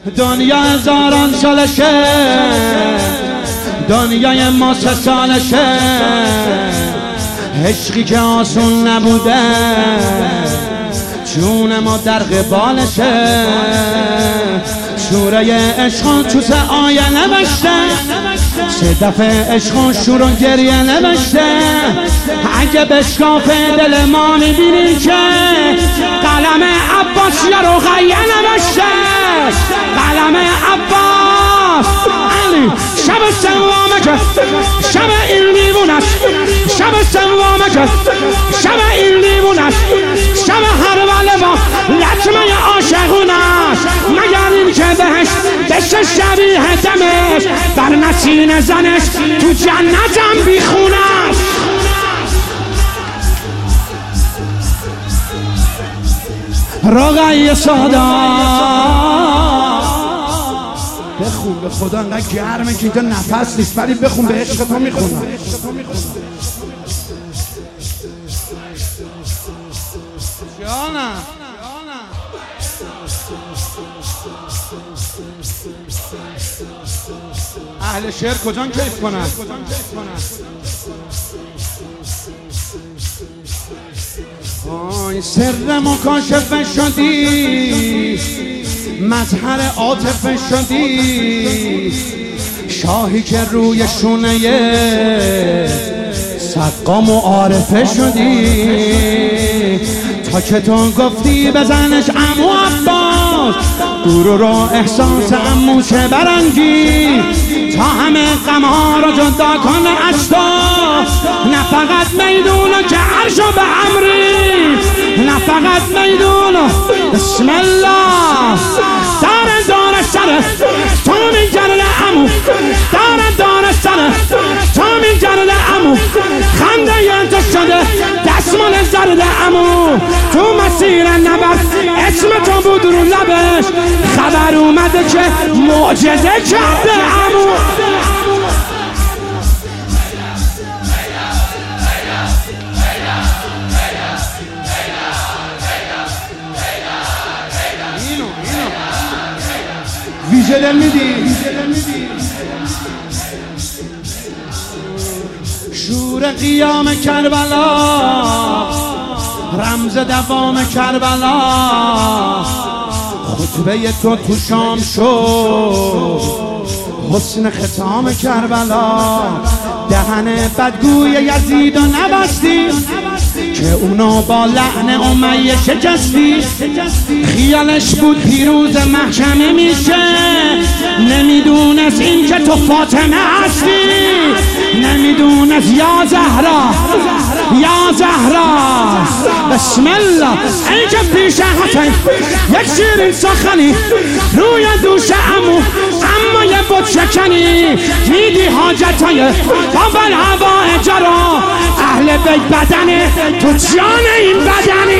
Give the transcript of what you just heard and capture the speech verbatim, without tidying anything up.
دنیا هزاران سالشه، دنیای ما سه سالشه، عشقی که آسون نبوده جون ما در قبالشه. شوره عشق تو سه آیه نوشته، سه دفعه عشق و شور و گریه نوشته. اگه بشکافه دل ما میبینیم که قلم عباس یا رقیه نوشته، قلم عباس علی. شب سوامه که شب این دیوون است، شب سوامه که شب این دیوون است، شب هر وله با لطمه عاشقون است. مگر این که بهش بشه شبیه دمش، بر نسین زنش تو جنتم بیخونه است. رقیه سادا بخون، به خدا انقدر گرمه که اینجا نفس نیست، ولی بخون، به عشق تو میخونم. جانم اهل شعر کجان کیف کنن؟ آی سر مکاشفه شدی، مظهر عاطفه شدی، شاهی که روی شونه سقام و عارفه شدی. تا که تو گفتی بزنش عمو عباس، غرور و احساس عمو چه برنگی، تا همه غم‌ها را جدا کنه از تو. نه فقط میدونه که عرشو به امری، نه فقط میدونه بسم الله داره داره سره تو میگرده عمو، داره داره سره تو میگرده عمو. خنده ی تو شده دستمال زرد عمو، تو مسیر نبرد اسم تو بود رو لبش، خبر اومده که معجزه کرده عمو. ویژه دل میدی شور قیام کربلا، رمز دوام کربلا. خطبه تو تو شام شد حسن ختام کربلا. دهن بدگوی یزید و نبستی که اونو با لعن امیه شکستی. خیالش بود پیروز محکمه میشه، نمیدونست این که تو فاطمه هستی، نمیدونست یا زهرا یا زهرا بسم الله. ای که پیش حسین یک شیرین سخنی روی دوش عمو، اما یه بود شکنی میدی حاجتای بابا الهوا اجرا. اهل بیت بدنه تو جان این بدنی.